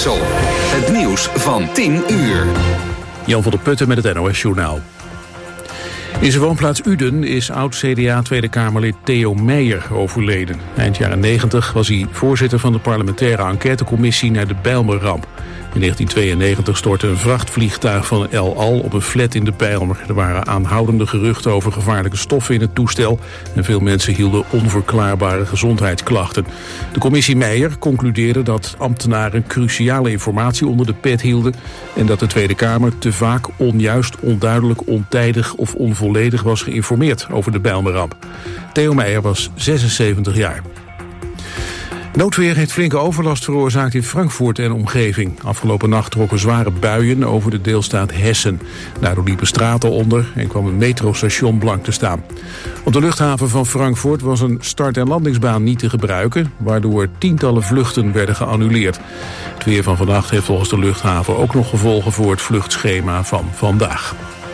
Texel. Het nieuws van 10 uur. Jan van der Putten met het NOS-journaal. In zijn woonplaats Uden is oud-CDA Tweede Kamerlid Theo Meijer overleden. Eind jaren 90 was hij voorzitter van de parlementaire enquêtecommissie naar de Bijlmerramp. In 1992 stortte een vrachtvliegtuig van El Al op een flat in de Bijlmer. Er waren aanhoudende geruchten over gevaarlijke stoffen in het toestel en veel mensen hielden onverklaarbare gezondheidsklachten. De commissie Meijer concludeerde dat ambtenaren cruciale informatie onder de pet hielden en dat de Tweede Kamer te vaak onjuist, onduidelijk, ontijdig of onvolledig was geïnformeerd over de Bijlmerramp. Theo Meijer was 76 jaar. Noodweer heeft flinke overlast veroorzaakt in Frankfurt en omgeving. Afgelopen nacht trokken zware buien over de deelstaat Hessen. Daardoor liepen straten onder en kwam een metrostation blank te staan. Op de luchthaven van Frankfurt was een start- en landingsbaan niet te gebruiken, waardoor tientallen vluchten werden geannuleerd. Het weer van vannacht heeft volgens de luchthaven ook nog gevolgen voor het vluchtschema van vandaag.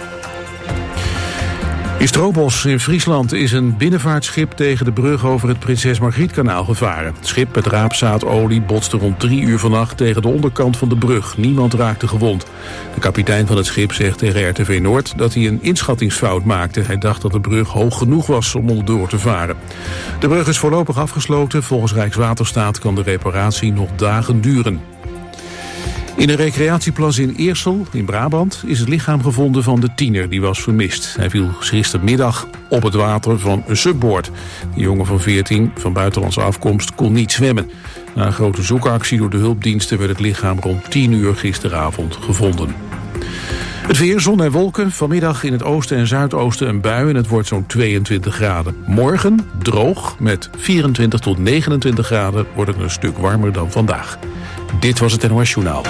In Stroobos in Friesland is een binnenvaartschip tegen de brug over het Prinses Margrietkanaal gevaren. Het schip met raapzaadolie botste rond 3 uur vannacht tegen de onderkant van de brug. Niemand raakte gewond. De kapitein van het schip zegt tegen RTV Noord dat hij een inschattingsfout maakte. Hij dacht dat de brug hoog genoeg was om onderdoor te varen. De brug is voorlopig afgesloten. Volgens Rijkswaterstaat kan de reparatie nog dagen duren. In een recreatieplas in Eersel, in Brabant, is het lichaam gevonden van de tiener die was vermist. Hij viel gistermiddag op het water van een subboard. De jongen van 14, van buitenlandse afkomst, kon niet zwemmen. Na een grote zoekactie door de hulpdiensten werd het lichaam rond 10 uur gisteravond gevonden. Het weer, zon en wolken. Vanmiddag in het oosten en zuidoosten een bui en het wordt zo'n 22 graden. Morgen droog, met 24 tot 29 graden wordt het een stuk warmer dan vandaag. Dit was het NOS Journaal.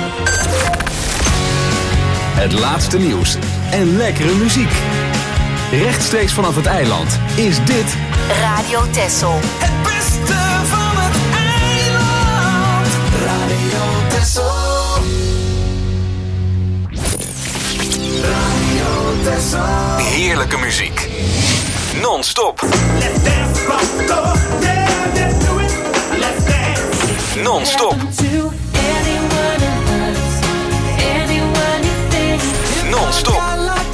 Het laatste nieuws en lekkere muziek. Rechtstreeks vanaf het eiland is dit Radio Texel. Het beste van het eiland. Radio Texel. Radio Texel. heerlijke muziek. Non-stop. Non-stop. Non-stop.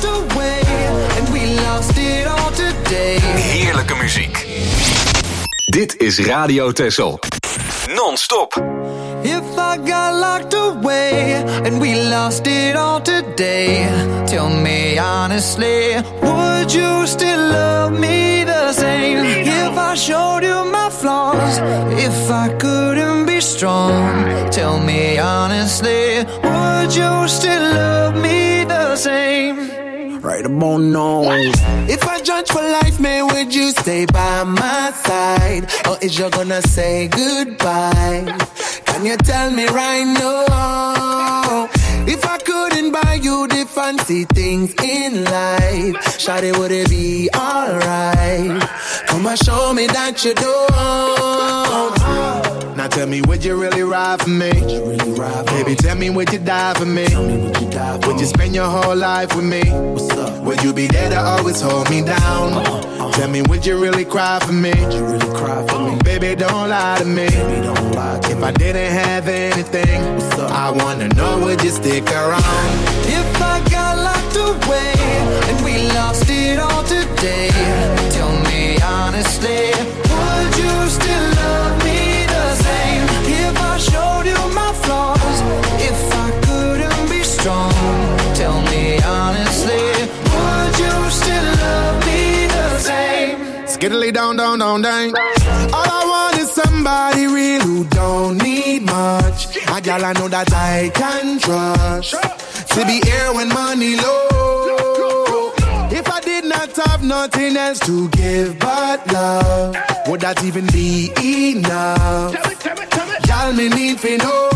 Heerlijke muziek. Dit is Radio Texel. Non-stop. If I got locked away and we lost it all today, tell me honestly, would you still love me the same? If I showed you my flaws, if I couldn't be strong, tell me honestly, would you still love me the same? Right about now. If I judge for life, man, would you stay by my side? Or is you gonna say goodbye? Can you tell me right now? If I couldn't buy you the fancy things in life, shawty, would it be alright? Come and show me that you don't. Now tell me, would you really ride for me? Baby, tell me, would you die for me? Would you spend your whole life with me? Would you be there to always hold me down? Tell me, would you really cry for me? Baby, don't lie to me. If I didn't have anything, I wanna know, would you stick around? If I got locked away and we lost it all today, tell me honestly, would you still love me the same? If I showed you my flaws, if I couldn't be strong, tell me honestly, would you still love me the same? Skiddly down, down, down, down. All I want is somebody real who don't need much. A girl I know that I can trust. To be here when money low. If I did not have nothing else to give but love, would that even be enough? Y'all me need to know.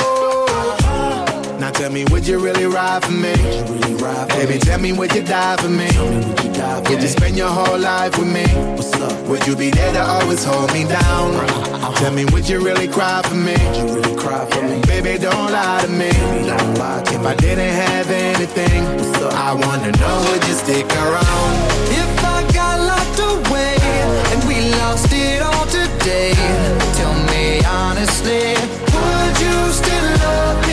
Now tell me, would you really ride for me? Baby, tell me, would you die for me? Would you spend your whole life with me? Would you be there to always hold me down? Tell me, would you really cry for me? Baby, don't lie to me. If I didn't have anything, I wanna know, would you stick around? If I got locked away and we lost it all today, tell me honestly, would you still love me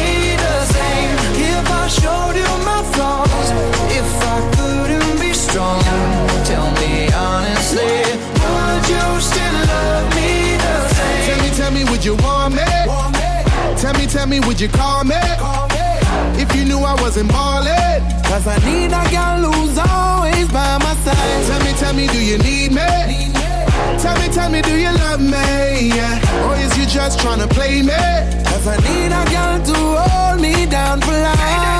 tell me, would you call me? If you knew I wasn't ballin'. Cause I need a girl who's always by my side. Tell me, do you need me? Tell me, do you love me? Yeah. Or is you just tryna play me? Cause I need a girl to hold me down for life.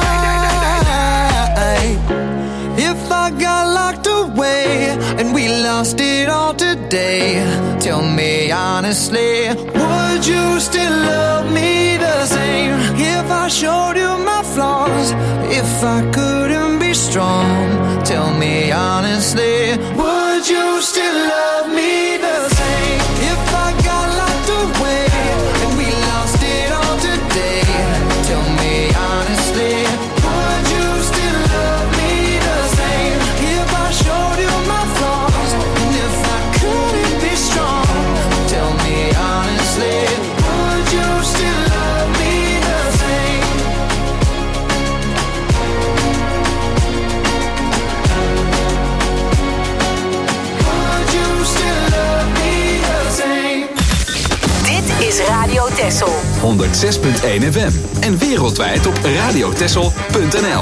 If I got locked away and we lost it all today, tell me honestly, would you still love me the same? If I showed you my flaws, if I couldn't be strong, tell me honestly, would you still love me the same? If I got locked away and we lost it all today, tell me honestly, would you still love me the same? If I showed you my flaws and if I couldn't be strong, tell me honestly, would you still love me the same? Would you still love me the same? Dit is Radio Texel. 106.1 FM en wereldwijd op radiotexel.nl.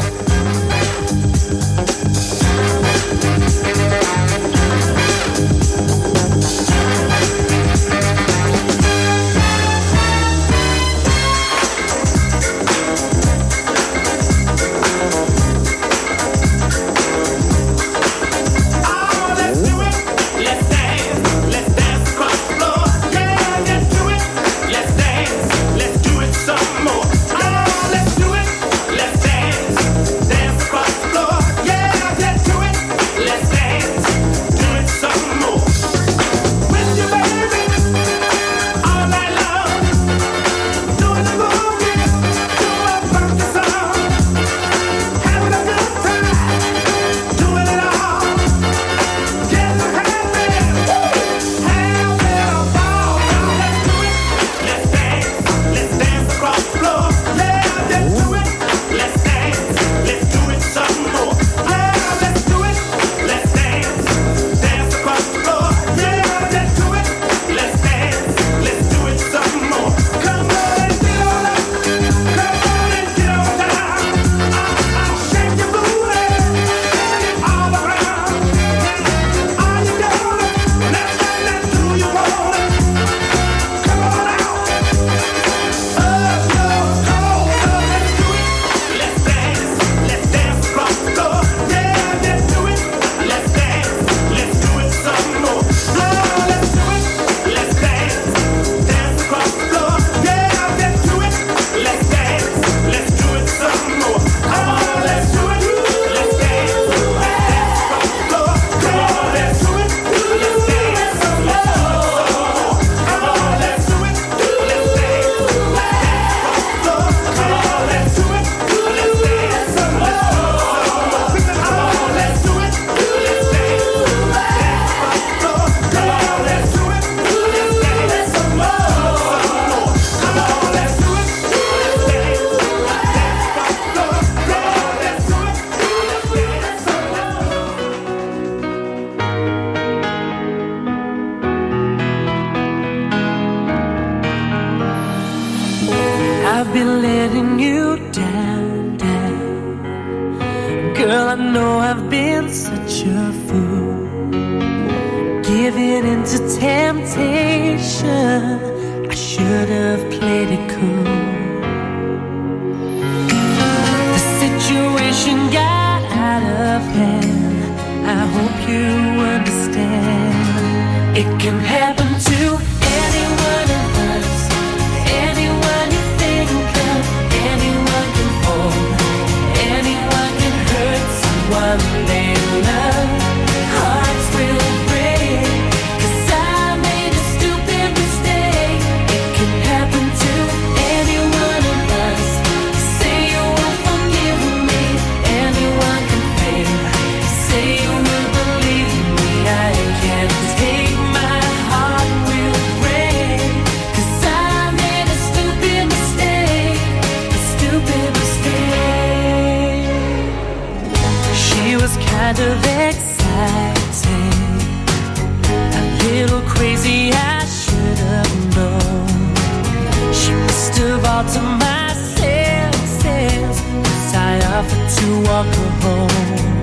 Anyone offered to walk her home.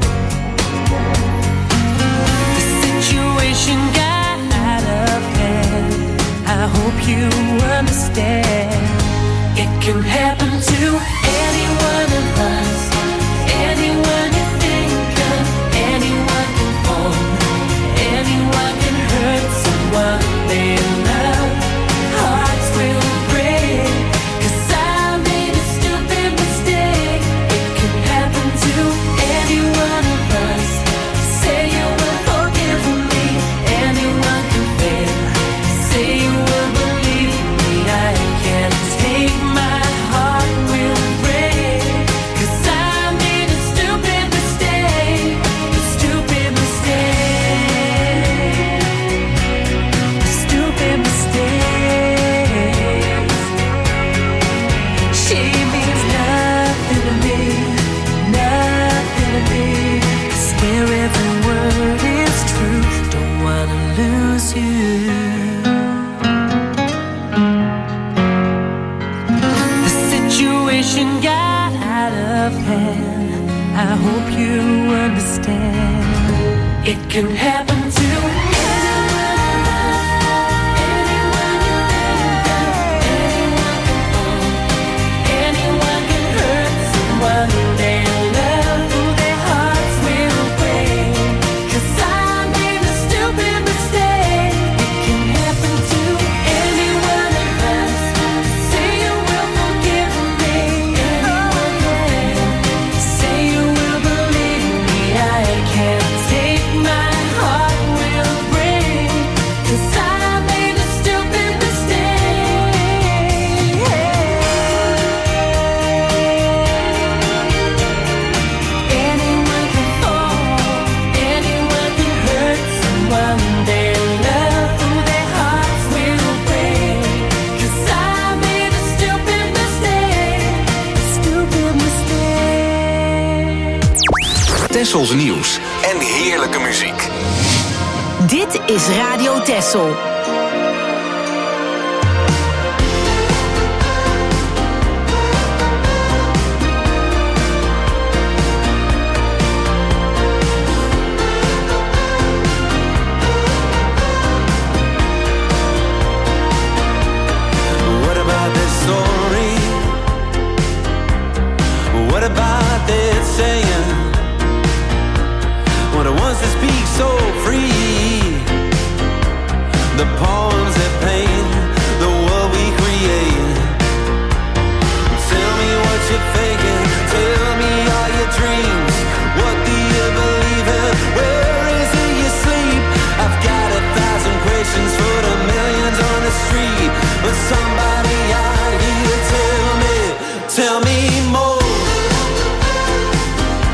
The situation got out of hand. I hope you understand. It can happen to any one of us. Anyone you think of, anyone can fall. Anyone can hurt someone they love. Hearts will break, 'cause I made a stupid mistake. It can happen to any one of us. Say you will forgive me. Anyone can fail. Say you will believe me. I can't take my heart will break, 'cause I made a stupid mistake. A stupid mistake. A stupid mistake. She means nothing to me. Nothing to me. Swear every word is true. Don't wanna lose you. The situation got out of hand. I hope you understand. It can happen to anyone you think of. Anyone can fall. Anyone can hurt someone they love. Their hearts will break, 'cause I made a stupid mistake. It can happen to any one of us. Say you will forgive me. Anyone can. Say you will believe me. I can't take my heart will break, 'cause I made a stupid mistake. Anyone can fall. Anyone can hurt someone they love. Their hearts will break, 'cause I made a stupid mistake. A stupid mistake. Tessels nieuws en heerlijke muziek. Dit is Radio Tessel. What about this story? What about that saying? What it wants to speak so free. The poems that paint the world we create. Tell me what you're thinking. Tell me all your dreams. What do you believe in? Where is it you sleep? I've got 1,000 questions for the millions on the street. But somebody out here tell me more.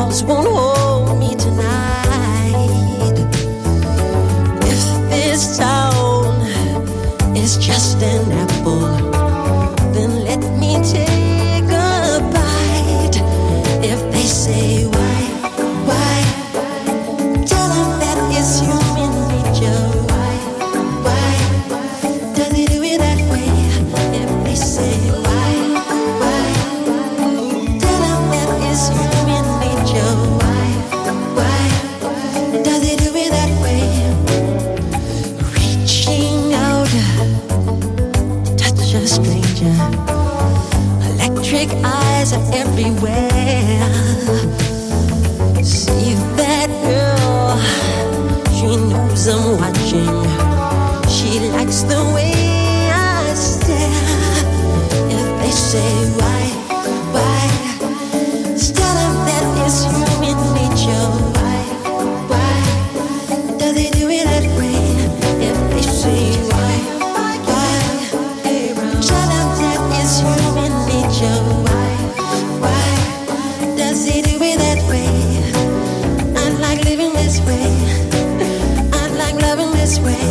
arms won't hold me tonight. If this town is just an apple, then let me take a bite. If they say why, tell them that it's human nature. Why does he do it that way? If they say why, tell them that it's human nature. Why does he do it that way? Reaching out, touch a stranger. Electric eyes are everywhere. See that girl, she knows I'm watching. She likes the way I stare. If they say why, tell them that it's human nature. Why does he do it that way? If they say why, tell them that it's human nature. Why does he do it that way? I like living this way. I like loving this way.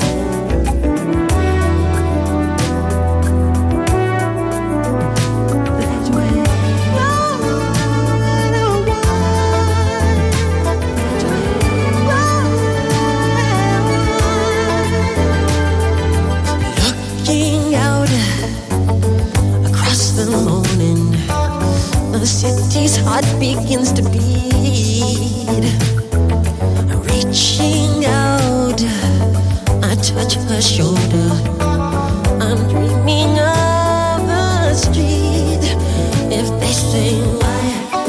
Looking out across the morning, the city's heart begins to beat. Reaching out, I touch her shoulder. I'm dreaming of the street. If they say why,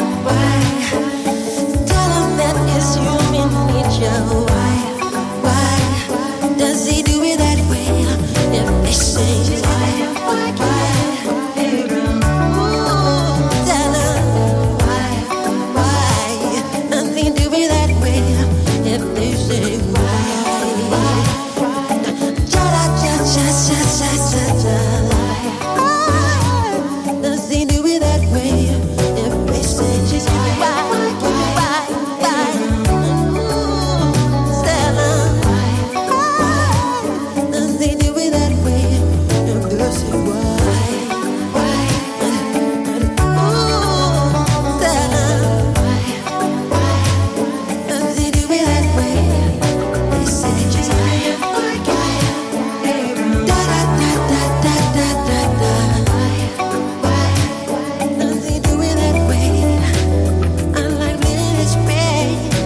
tell them that it's human nature. Why does he do it that way? If they say why, tell them why does he do it that way? If they say why, does he do it that way? If they say why, tell them does he do it that way? If they say why, tell them does he do it that way? They say does he do it that way? I like living this way.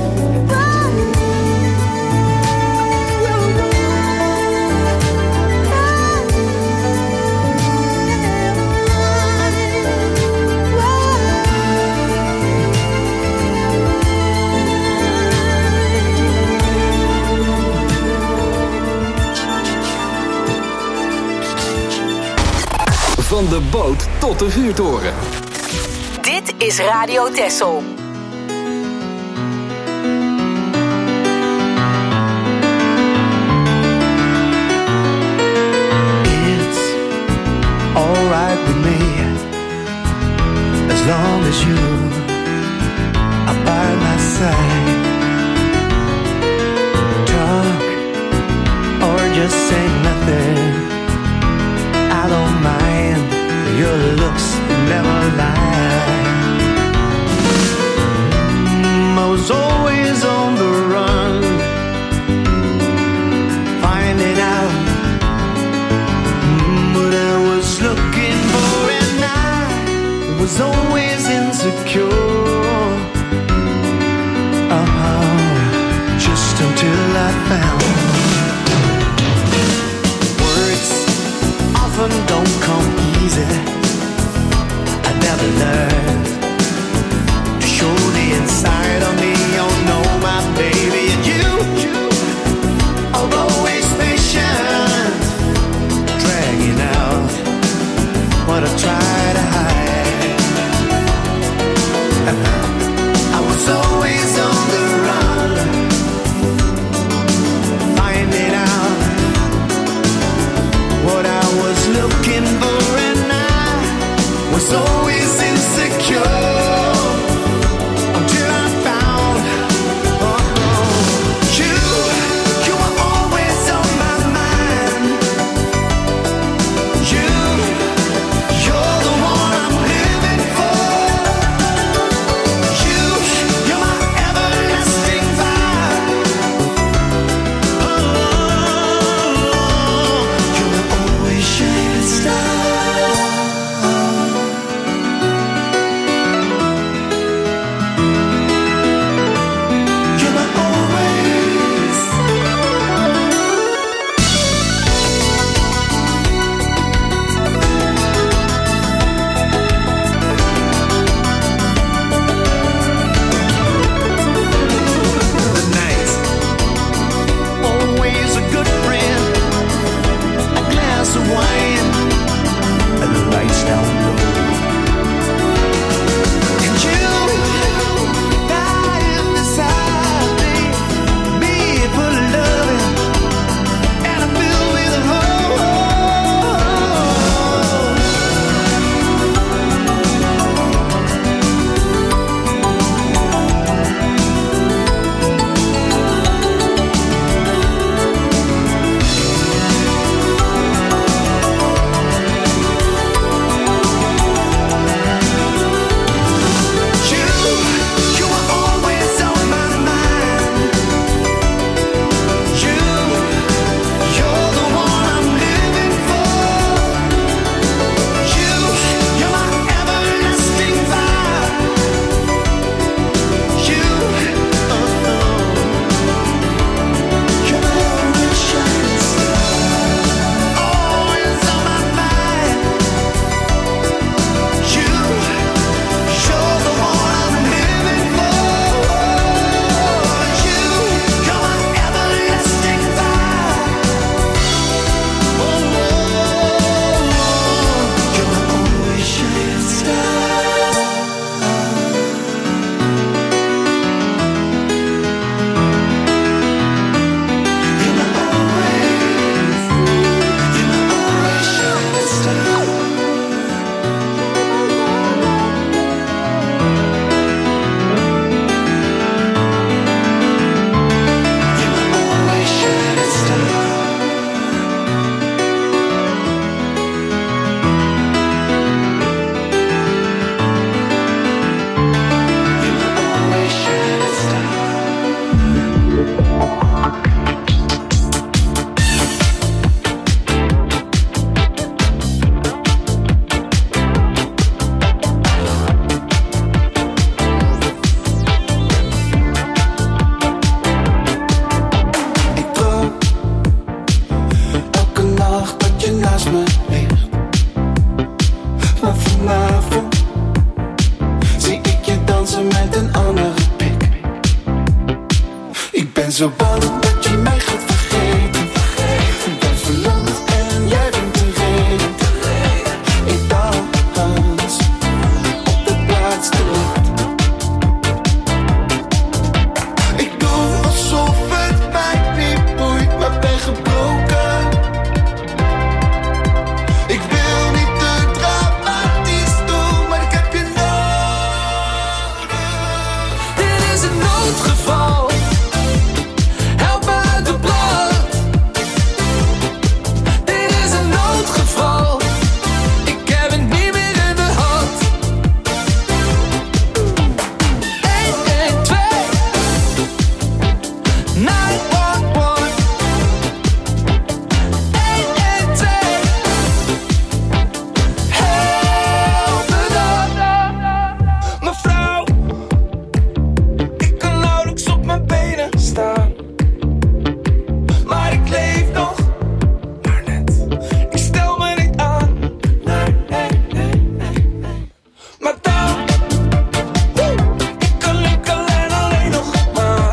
Van de boot tot de vuurtoren. Dit is Radio Texel. It's alright with me, as long as you are by my side. Talk or just say nothing, I don't mind. Your looks never lie. I was always on the run, finding out what I was looking for, and I was always insecure. is een noodgeval. Help me uit de brand. Dit is een noodgeval. Ik heb het niet meer in de hand. 112 911 112 help me dan. Mevrouw, ik kan nauwelijks op mijn benen staan, maar ik leef nog, maar net, ik stel me niet aan. Maar dan, ik kan lukken en alleen nog maar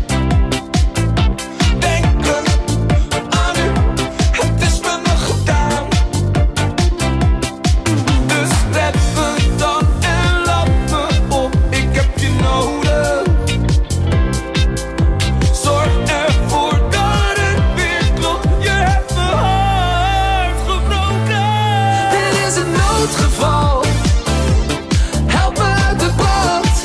denken aan u, het is met me gedaan. Dus red me dan en laat me op, ik heb je nodig. Zorg ervoor dat het weer klopt, je hebt mijn hart gebroken. Dit is een noodgeval, help me uit de brand.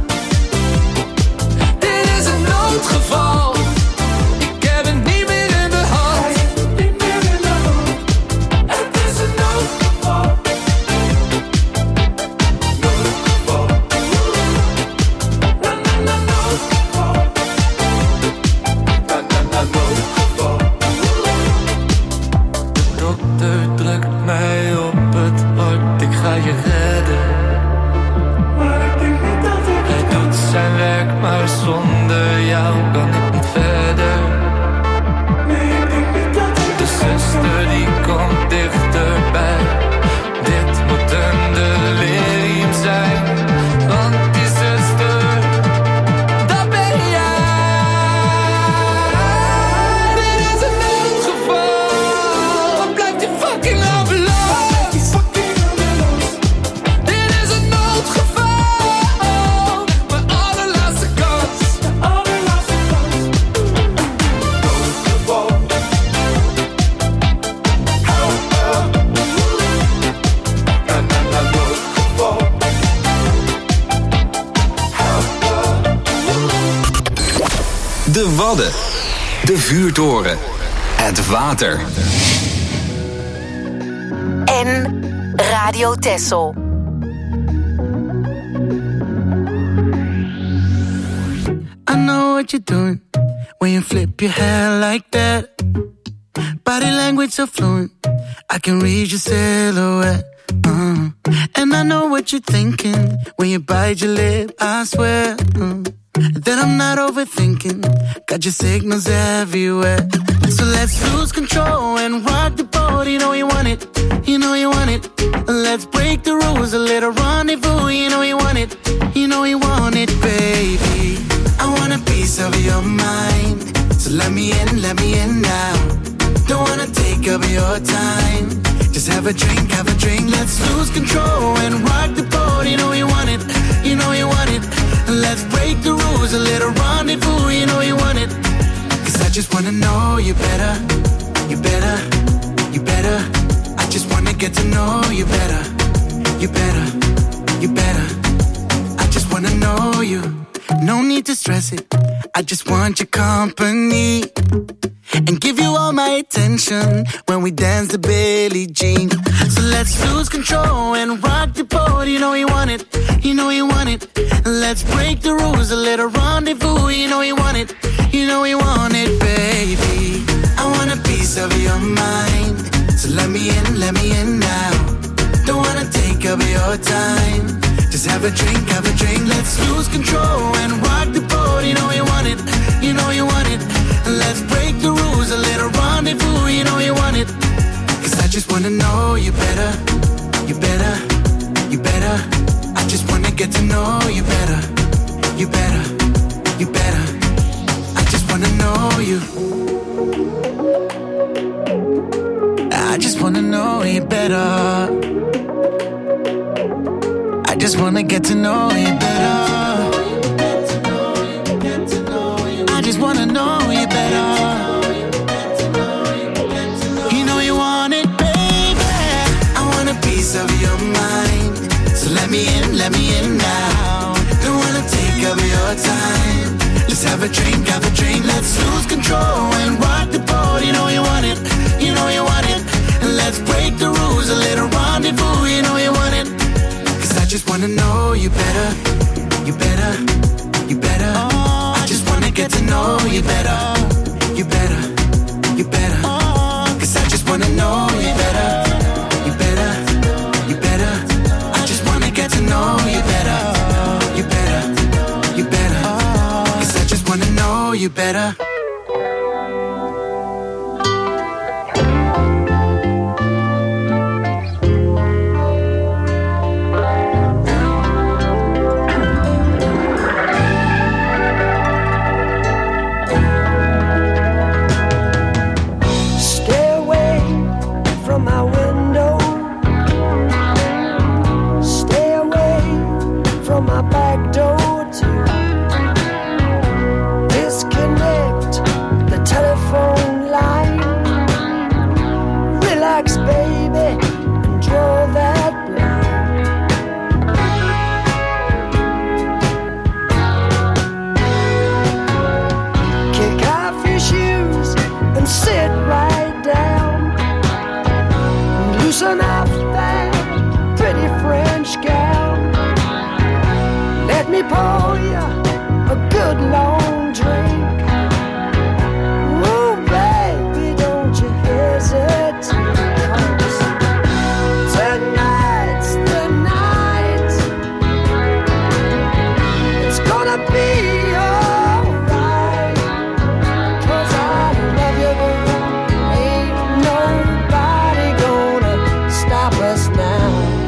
Dit is een noodgeval, ik heb het niet meer in de hand. Het is een noodgeval. Noodgeval. Na noodgeval. Noodgeval. De dokter drukt mij op het hart, ik ga je redden. Maar ik denk niet dat ik hij doet zijn werk, maar zonder jou kan ik niet verder. Nee, ik denk niet dat ik de zuster die komt dichterbij. Dit moet een delirium zijn, want die zuster, dat ben jij. Dit is een noodgeval. Wat blijft die fucking ambulance? Dit is een noodgeval. Mijn allerlaatste kans. Noodgeval. Help me. Noodgeval. Help me. De Wadden. De vuurtoren. Het water. En Radio Texel. I know what you're doing when you flip your hair like that. Body language so fluent, I can read your silhouette. And I know what you're thinking when you bite your lip, I swear that I'm not overthinking. Got your signals everywhere. So let's lose control and rock the boat. You know you want it, you know you want it. Let's break the rules, a little rendezvous. You know you want it, you know you want it, baby. I want a piece of your mind, so let me in now. Don't wanna take up your time, just have a drink, let's lose control and rock the boat. You know you want it, you know you want it. Let's break the rules, a little rendezvous. You know you want it, 'cause I just wanna know you better, you better, you better. I just wanna get to know you better, you better, you better. I just wanna know you. No need to stress it, I just want your company and give you all my attention when we dance to Billie Jean. So let's lose control and rock the boat. You know you want it, you know you want it. Let's break the rules, a little rendezvous. You know you want it, you know you want it, baby. I want a piece of your mind, so let me in now. Don't wanna take up your time, just have a drink, let's lose control and rock the boat. You know you want it, you know you want it. Let's break the rules, a little rendezvous. You know you want it, 'cause I just wanna know you better, you better, you better. I just wanna get to know you better, you better, you better. I just wanna know you. I just wanna know you better. I just wanna get to know you better. I just wanna know you better. You know you want it, baby. I want a piece of your mind, so let me in now. Don't wanna take up your time, a drink, let's lose control and rock the boat. You know you want it, you know you want it. And let's break the rules, a little rendezvous. You know you want it. 'Cause I just wanna know you better, you better, you better. I just wanna get to know you better, you better, you better. 'Cause I just wanna know you better, you better, you better. I just wanna get to know you better, you better, you better. 'Cause I just wanna know you better. Pour you a good long drink. Oh, baby, don't you hesitate. Tonight's the night. It's gonna be alright. 'Cause I love you, girl. Ain't nobody gonna stop us now.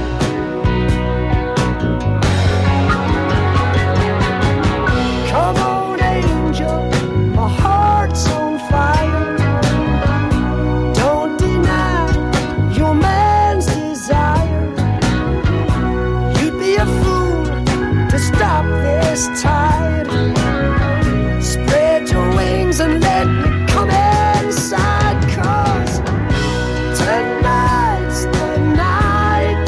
Tide. Spread your wings and let me come inside. 'Cause tonight's the night.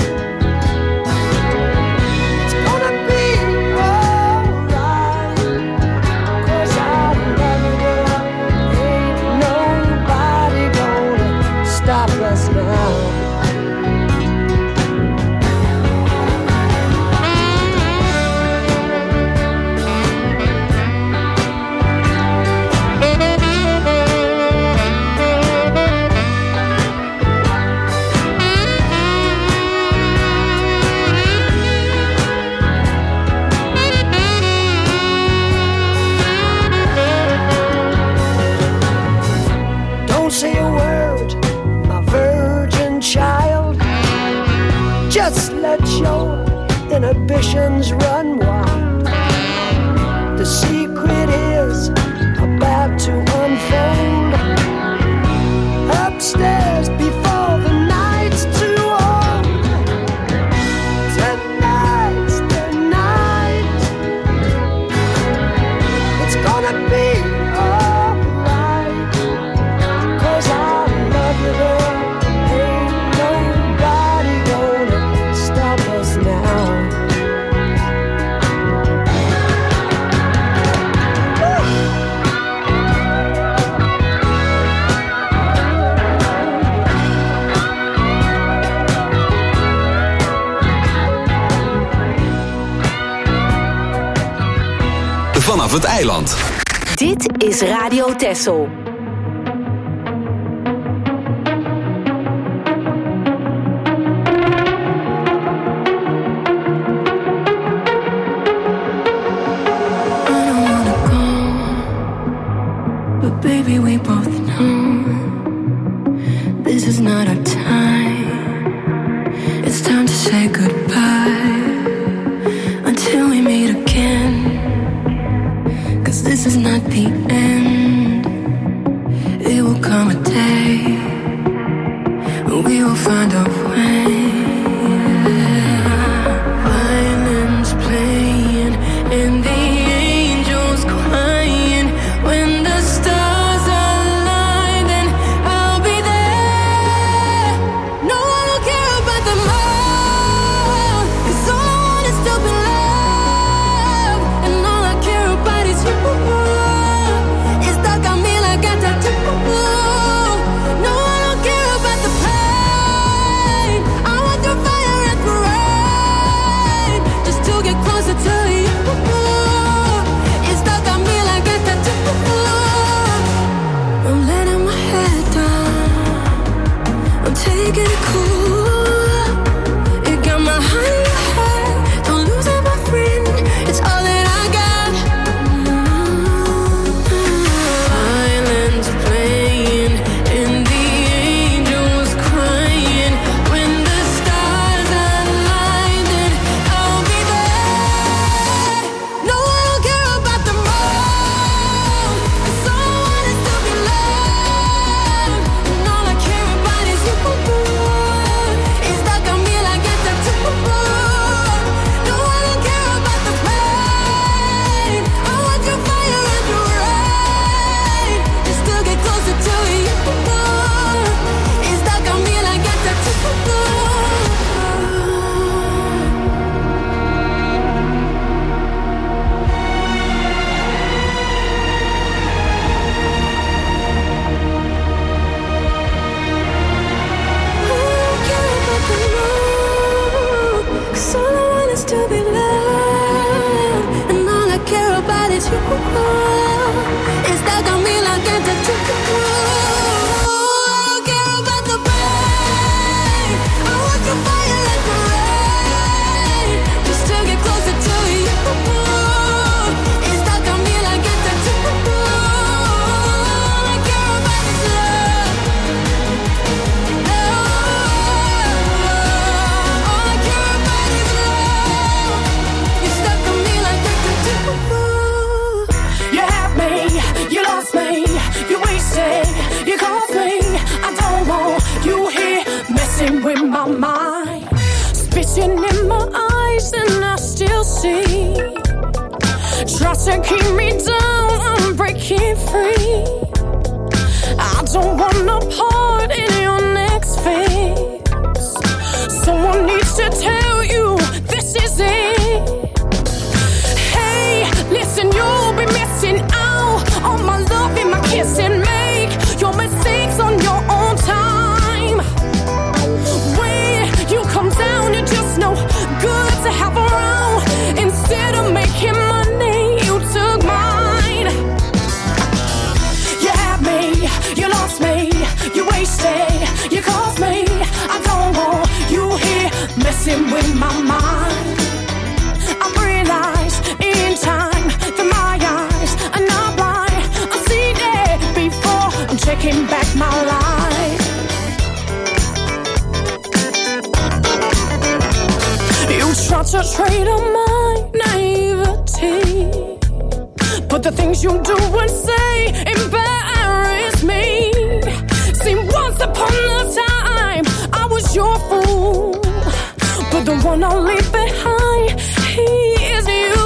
It's gonna be alright. 'Cause I love you, girl. Ain't nobody gonna stop us now. Say a word, my virgin child. Just let your inhibitions run wild. The secret is about to unfold. Upstairs before the night's too old. Tonight's the night. It's gonna be vanaf het eiland. Dit is Radio Texel. Baby, we both know this is not our time. It's time to say goodbye until we meet again. 'Cause this is not the end. It will come a day when we will find a way. Violins playing and the angels crying. When the stars align, then I'll be there. No one will care about them all, 'cause all I want is to be loved, and all I care about is you. It's stuck on me like a tattoo. I care about the pain. I want your fire like the rain, just to get closer to you. It's stuck on me like a tattoo. I care about this love. All I care about is love. You're stuck on me like a tattoo. You have me, you lost me, you wasted, you caused me. I don't want you here messing with my mind. Spitting in my eyes and I still see. Try to keep me down, I'm breaking free. I don't want no part in your next phase. Someone needs to tell you this is it. Hey, listen, you'll be missing out on my love and my kiss, and make your mistakes on your own time. When you come down, you're just no good to have around. Instead of making money, you took mine. You had me, you lost me, you wasted, you caused me. I don't want you here messing with my mind. I realize in time that my eyes are not blind. I've seen it before, I'm taking back my life. You try to trade on my naivety, but the things you do and say embarrass me. See, once upon a time I was your fool, but the one I'll leave behind, he is you.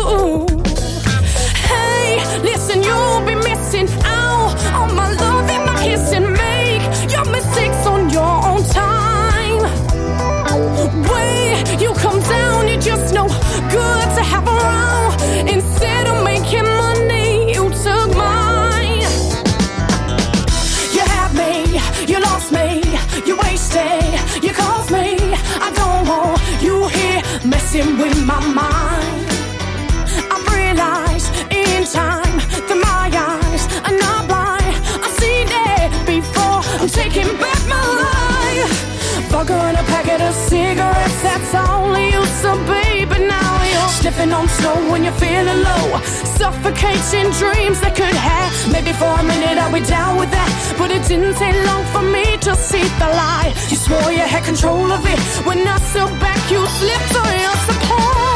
Hey, listen, you'll be missing out on my love and my kiss, and make your mistakes on your own time. When you come down, you're just no good to have around. Instead of making money, you took mine. You had me, you lost me, you wasted, you caused me. I don't want you here messing with my mind. I've realized in time that my eyes are not blind. I've seen it before, I'm taking back my life. Fucker and a packet of cigarettes, that's all you used to be. But now you're sniffing on snow when you're feeling low, suffocating dreams that could have. Maybe for a minute I'll be down with that, but it didn't take long for me to see the light. You swore you had control of it. When I stood back, you slipped on your supply.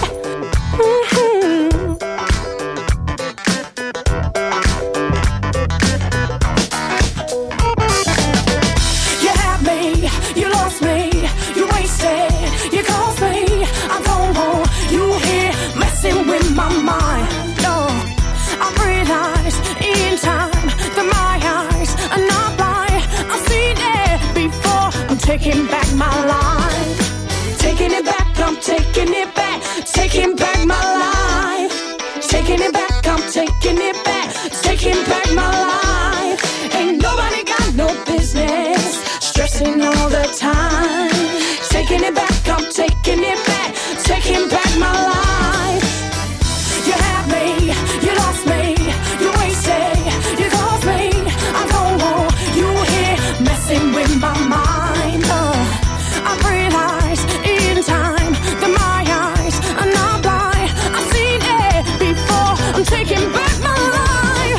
You had me, you lost me, you wasted, you caused me. I don't want you here messing with my mind. No, I realized in time that my eyes are not blind. I've seen it before, I'm taking back my life. Taking it back, I'm taking it back. Taking back my life. Taking it back, I'm taking it back. Taking back my life. Ain't nobody got no business stressing all the time. Taking it back, I'm taking it back. Taking back my life. You had me, you lost me, you wasted, you caused me. I don't want you here messing with my mind. I realized in time that my eyes are not blind. I've seen it before, I'm taking back my life.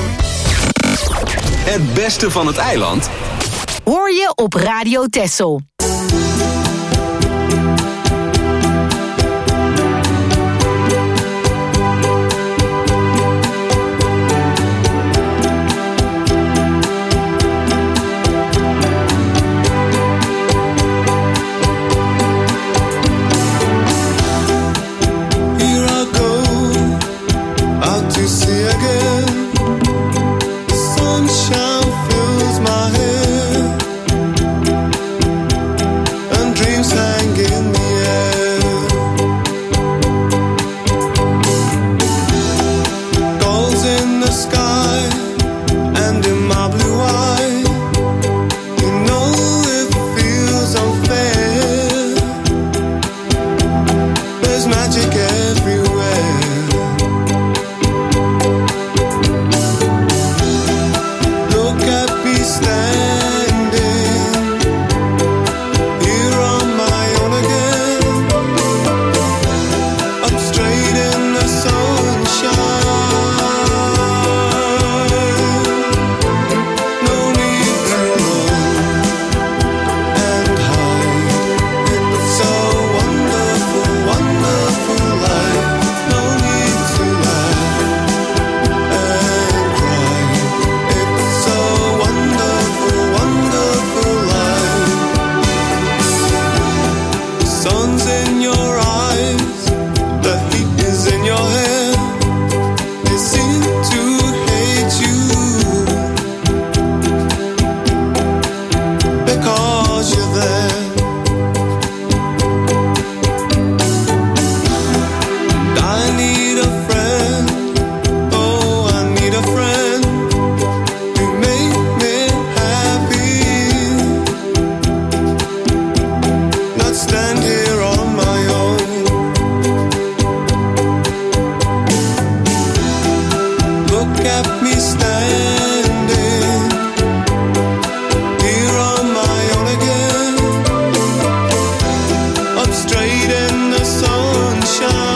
Het beste van het eiland Hoor je op Radio Texel. Look at me standing here on my own again, up straight in the sunshine.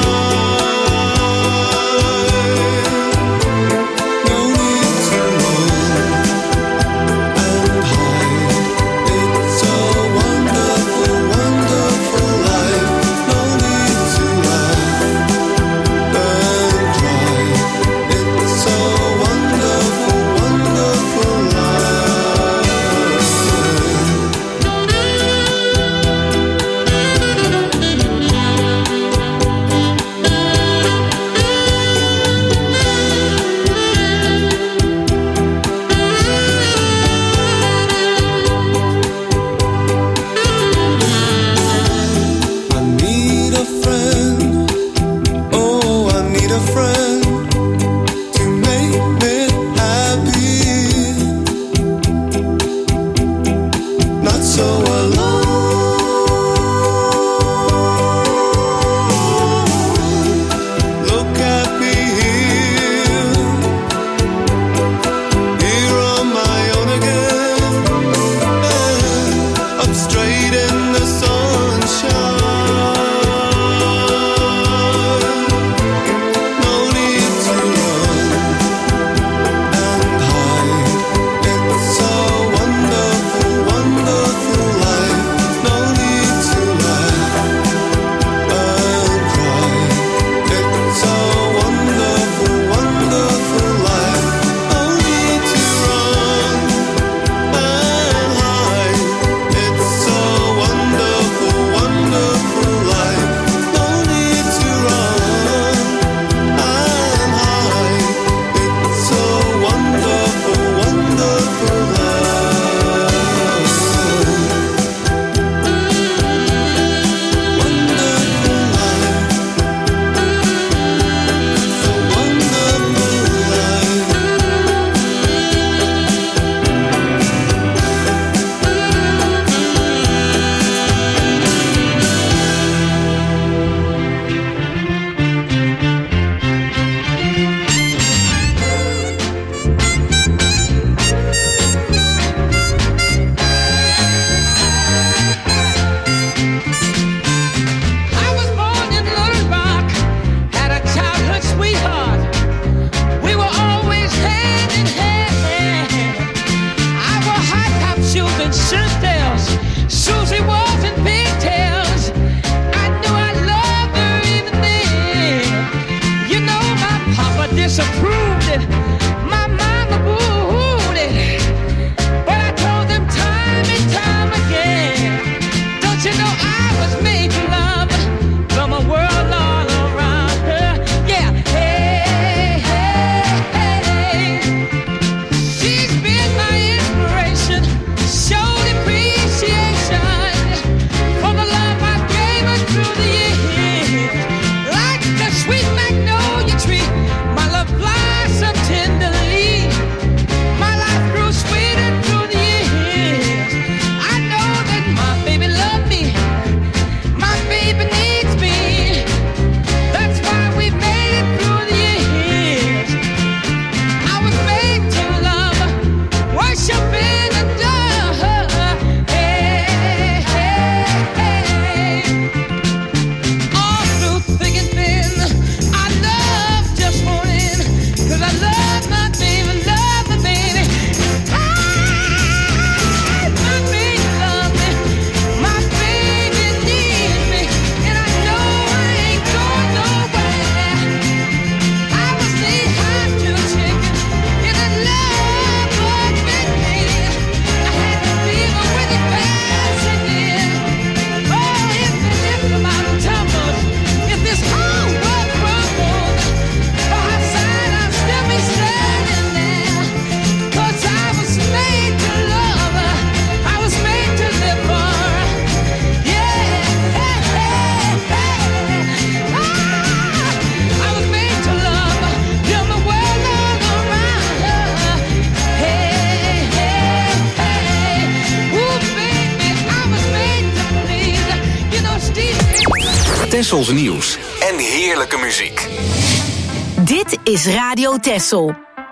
No need to run and hide. It's a wonderful, wonderful life. No need to laugh and cry. It's a wonderful, wonderful life. I need a friend, oh, I need a friend to make me happy, not so alone. Look at me here on my own again, up straight in the sunshine. No need to run and hide. It's a wonderful, wonderful life. No need to laugh and cry. It's a wonderful, wonderful life. No need to run and hide. It's a wonderful, wonderful life. No need to run and hide. It's a wonderful, wonderful life. Wonderful life. It's a wonderful life. I was born in Little Rock, had a childhood sweetheart. We were always hand in hand. I wore high-top shoes and shirt-tails. Susie was in pigtails. I knew I loved her even then. You know my papa disapproved it. My mama booed it. But I told them time and time again, don't you know I was made to love from a world all around her? Yeah, hey, hey, hey. She's been my inspiration, showed appreciation for the love I gave her through the years. Like the sweet magnolia tree, my love blossomed tenderly. My life grew sweeter through the years. I know that my baby loved me. My baby needs me. That's why we made it through the years. I was made to love, worship and adore her. Hey, hey, hey. All through thick and thin, I love just one in. 'Cause I love my baby, love my baby. My baby love me, my baby needs me, and I know I ain't going nowhere. I was the hot-tail chicken in a love bug me. I had to leave her with the passing in. Oh, if the mountain tumbles, if this whole world crumbles, by her side I'll still be standing there. 'Cause I was made to love her, I was made to live for her. Yeah, hey, hey, hey. I was made to love her, feel the world all around her. Hey, hey, hey. Ooh, baby, I was made to please. You know, Steve. Tessels nieuws en heerlijke muziek. Dit is Radio Tessel.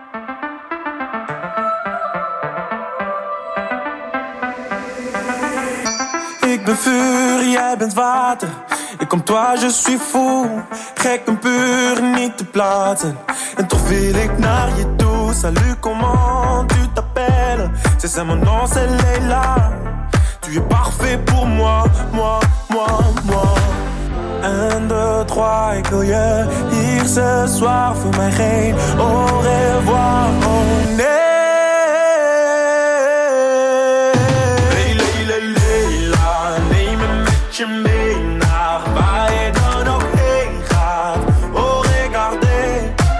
Ik ben vuur, jij bent water. Et comme toi je suis fou. Gek en puur, niet te plaatsen. En toch wil ik naar je toe. Salut, comment tu t'appelles? C'est mon nom, c'est Leila. Tu es parfait pour moi, moi, moi, moi. 1, 2, 3, ik wil je hier ce soir. Voor mij geen au revoir, oh nee. Je mee naar waar je dan ook heen gaat. Oh, regardez.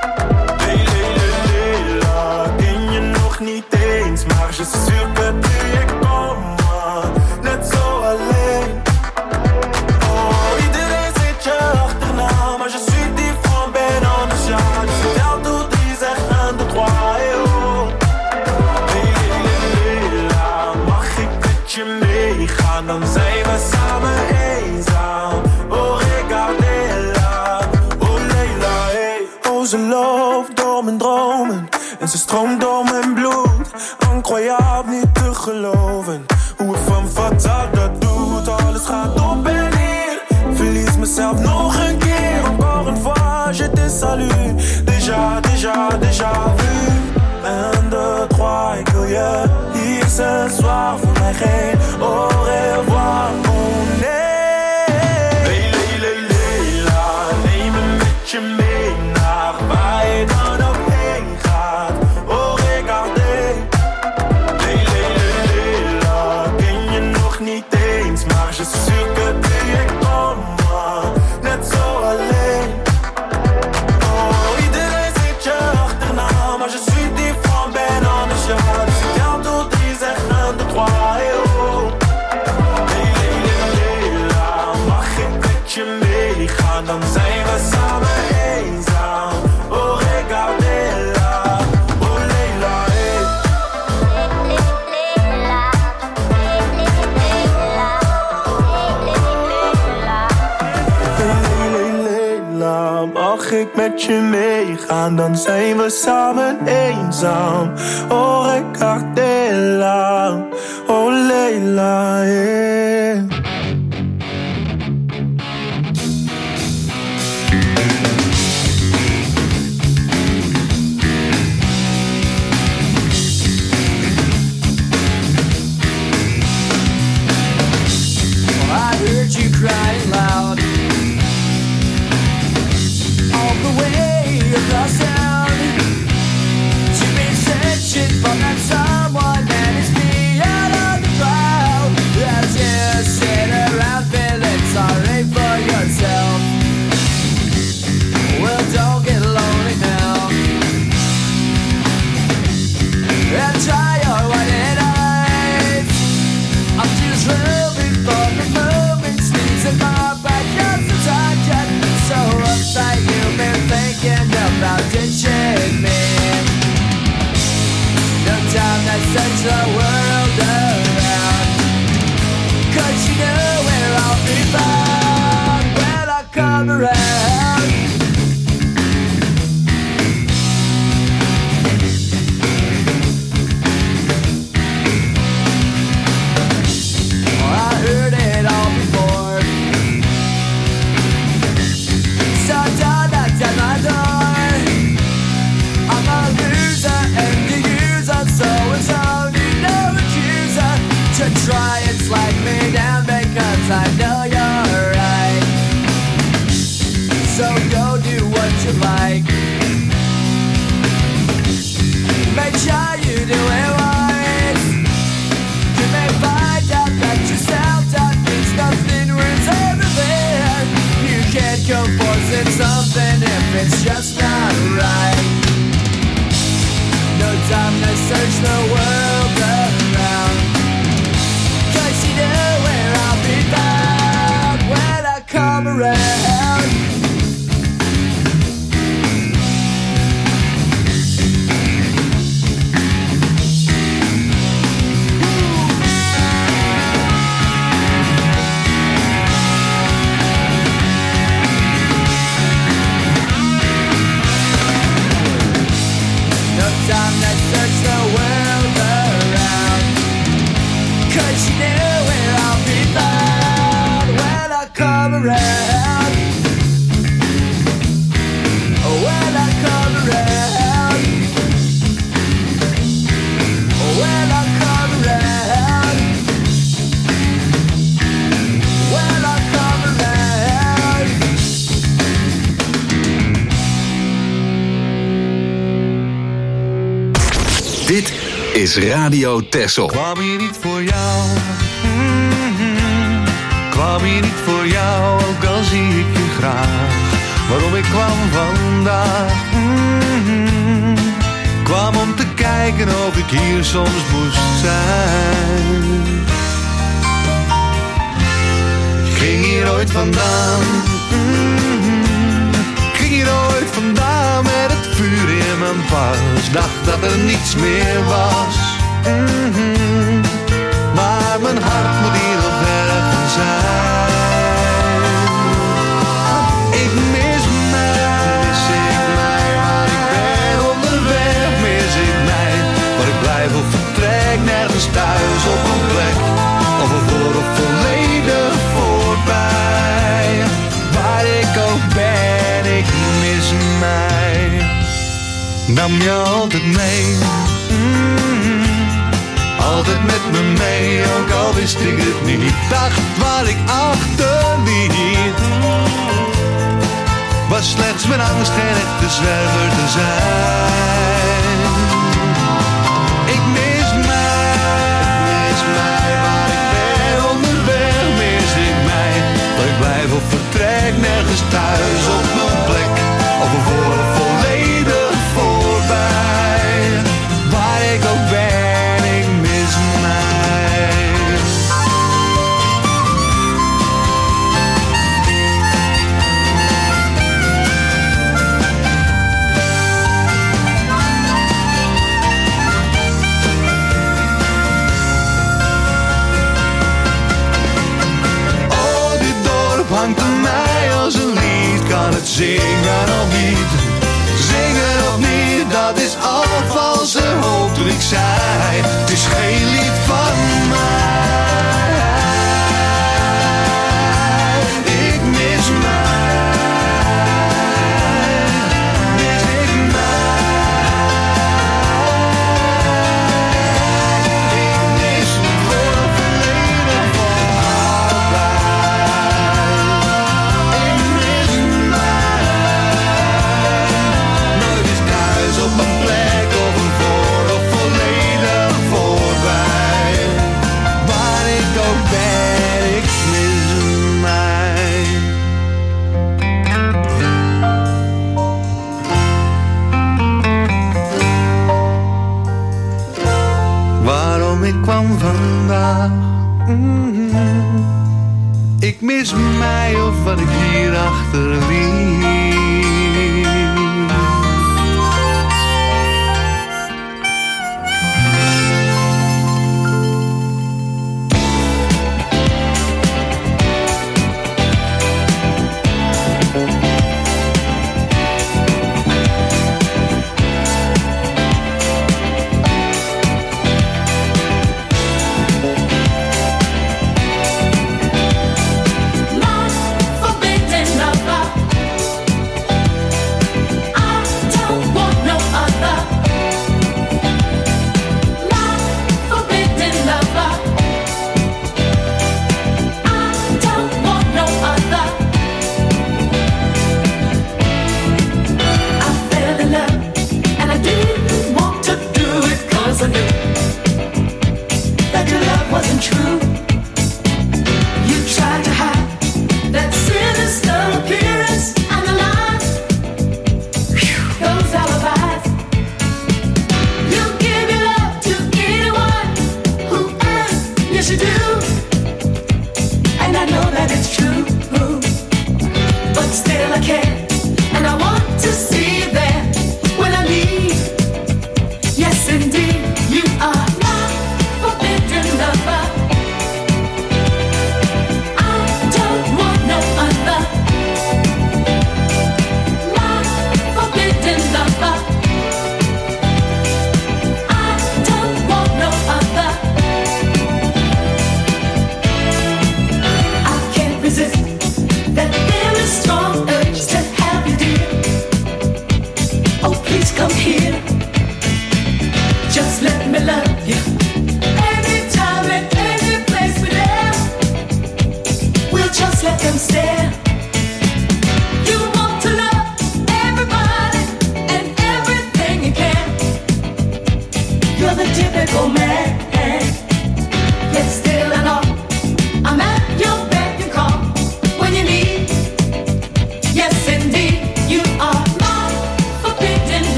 Leila, ken je nog niet eens. Maar je suis sûr que tu es comme moi. Net zo alleen. Oh, iedereen zit je achterna. Maar je suis différent, ben anders, ja. Dus vertel toe, die zegt 1, 2, 3, oh. Leila, mag ik met je meegaan? Dan zijn we samen eenzaam. Oh, regardez-la. Oh, Leila, hey. Oh, ze loopt door mijn dromen. En ze stroomt door mijn bloed. Incroyable, niet te geloven. Hoe het van Fatah dat doet. Alles gaat op en neer. Verlies mezelf nog een keer. Encore une fois, je te salue. Déjà vu. 1, 2, 3, ik wil je hier ce soir. Voor mij geen au revoir, oh nee. Leila, neem me met je mee naar waar je dan ook heen gaat. Oh, regardez. Leila, ken je nog niet eens. Maar je suis sûr que tu es comme moi. Net zo alleen. Oh, iedereen zit je achterna. Maar je suis différent, ben anders, ja. Dus ik tel tot 3, zeg 1, 2, 3, oh. Leila, mag ik met je meegaan? Dan zijn we samen eenzaam. Oh, regardez-la. Oh, Leila, hey. Leila, mag ik met je meegaan? Dan zijn we samen eenzaam. Oh, regardez-la. Oh, Leila, hey. I heard you crying loud all the way across town. You've been searching for that someone, and it's me out of the crowd. As you say. around. When I come around. When I come around. When I come around. Dit is Radio Texel. Kwam hier niet voor jou. Kwam hier niet voor jou, ook al zie ik je graag. Waarom ik kwam vandaag. Kwam om te kijken of ik hier soms moest zijn. Ik ging hier ooit vandaan. Ik ging hier ooit vandaan met het vuur in mijn pas. Dacht dat er niets meer was. Maar mijn hart moet hier nog ergens zijn. Ik mis mij, waar ik ben onderweg. Mis ik mij, waar ik blijf of vertrek. Nergens thuis op een plek, of ervoor of volledig voorbij. Waar ik ook ben, ik mis mij. Nam je altijd mee. Altijd met me mee, ook al wist ik het niet. Dacht wat ik achterliet was slechts mijn angst geen echte zwerver te zijn. Ik mis mij, waar ik ben onderweg. Mis ik mij, waar ik blijf of vertrek. Nergens thuis op mijn plek, of ervoor of volledig voorbij. Waar ik ook ben. Hangt aan mij als een lied, kan het zingen of niet? Zingen of niet, dat is al valse hoop toen ik zei. Het is geen lied van mij. Ik mis mij. Mis ik mij. Ik mis voor het verleden van op een plek of een voor of volledig voorbij. Waar ik ook ben, ik mis mij. Waarom ik kwam vandaag. Ik mis mij of wat ik hier achterliet. Forbidden lover.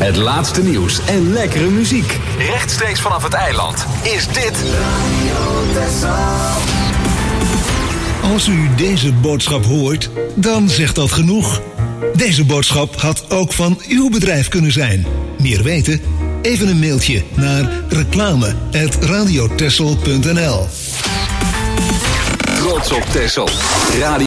Het laatste nieuws en lekkere muziek. Rechtstreeks vanaf het eiland is dit Radio Texel. Als u deze boodschap hoort, dan zegt dat genoeg. Deze boodschap had ook van uw bedrijf kunnen zijn. Meer weten? Even een mailtje naar reclame@radiotexel.nl. Trots op Texel. Radio